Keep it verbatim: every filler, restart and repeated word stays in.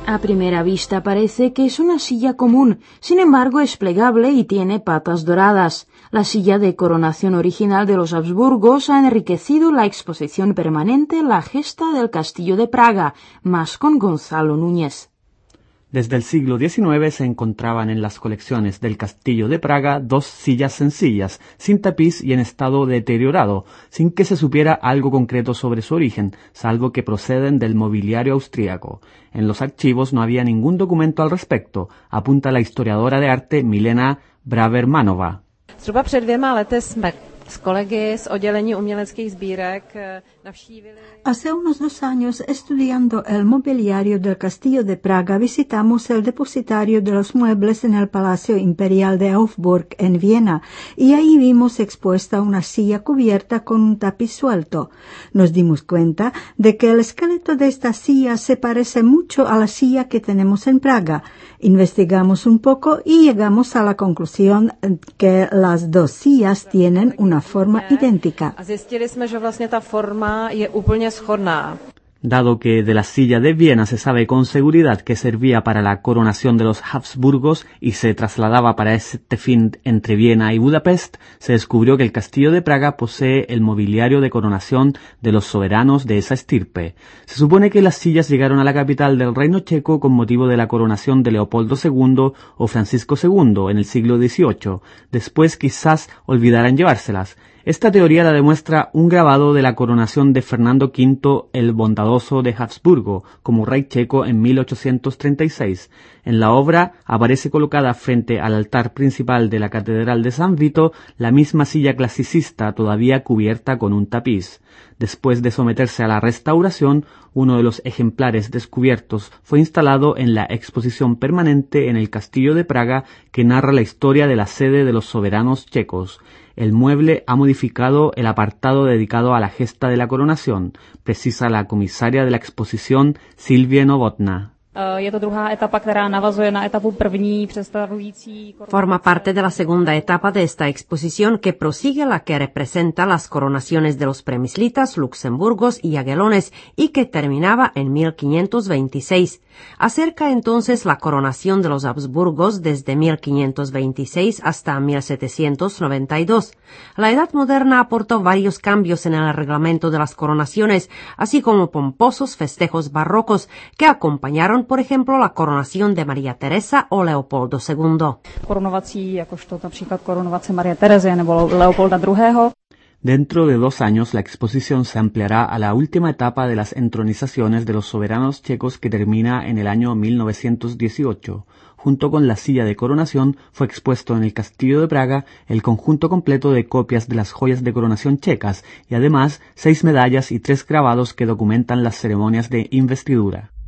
A primera vista parece que es una silla común, sin embargo es plegable y tiene patas doradas. La silla de coronación original de los Habsburgos ha enriquecido la exposición permanente La Gesta del Castillo de Praga, más con Gonzalo Núñez. Desde el siglo diecinueve se encontraban en las colecciones del Castillo de Praga dos sillas sencillas, sin tapiz y en estado deteriorado, sin que se supiera algo concreto sobre su origen, salvo que proceden del mobiliario austríaco. En los archivos no había ningún documento al respecto, apunta la historiadora de arte Milena Bravermanova. Zhruba před dvěma lety jsme s kolegy z oddělení uměleckých sbírek navštívili. Hace unos dos años, estudiando el mobiliario del Castillo de Praga, visitamos el depositario de los muebles en el Palacio Imperial de Hofburg, en Viena, y ahí vimos expuesta una silla cubierta con un tapiz suelto. Nos dimos cuenta de que el esqueleto de esta silla se parece mucho a la silla que tenemos en Praga. Investigamos un poco y llegamos a la conclusión que las dos sillas tienen una forma idéntica. A zjistili jsme, že vlastně ta forma je úplně shodná. Dado que de la silla de Viena se sabe con seguridad que servía para la coronación de los Habsburgos y se trasladaba para este fin entre Viena y Budapest, se descubrió que el Castillo de Praga posee el mobiliario de coronación de los soberanos de esa estirpe. Se supone que las sillas llegaron a la capital del Reino Checo con motivo de la coronación de Leopoldo segundo o Francisco segundo en el siglo dieciocho. Después quizás olvidaran llevárselas. Esta teoría la demuestra un grabado de la coronación de Fernando quinto el Bondadoso de Habsburgo como rey checo en mil ochocientos treinta y seis. En la obra aparece colocada frente al altar principal de la Catedral de San Vito la misma silla clasicista todavía cubierta con un tapiz. Después de someterse a la restauración, uno de los ejemplares descubiertos fue instalado en la exposición permanente en el Castillo de Praga que narra la historia de la sede de los soberanos checos. El mueble ha modificado el apartado dedicado a la gesta de la coronación, precisa la comisaria de la exposición Silvie Novotná. Forma parte de la segunda etapa de esta exposición que prosigue la que representa las coronaciones de los premislitas, luxemburgos y aguelones y que terminaba en mil quinientos veintiséis. Acerca entonces la coronación de los Habsburgos desde mil quinientos veintiséis hasta mil setecientos noventa y dos. La Edad Moderna aportó varios cambios en el reglamento de las coronaciones, así como pomposos festejos barrocos que acompañaron, por ejemplo, la coronación de María Teresa o Leopoldo segundo. Korunovací, jakožto například korunovace Marie Terezy nebo Leopolda druhého. Dentro de dos años la exposición se ampliará a la última etapa de las entronizaciones de los soberanos checos que termina en el año mil novecientos dieciocho. Junto con la silla de coronación fue expuesto en el Castillo de Praga el conjunto completo de copias de las joyas de coronación checas y además seis medallas y tres grabados que documentan las ceremonias de investidura.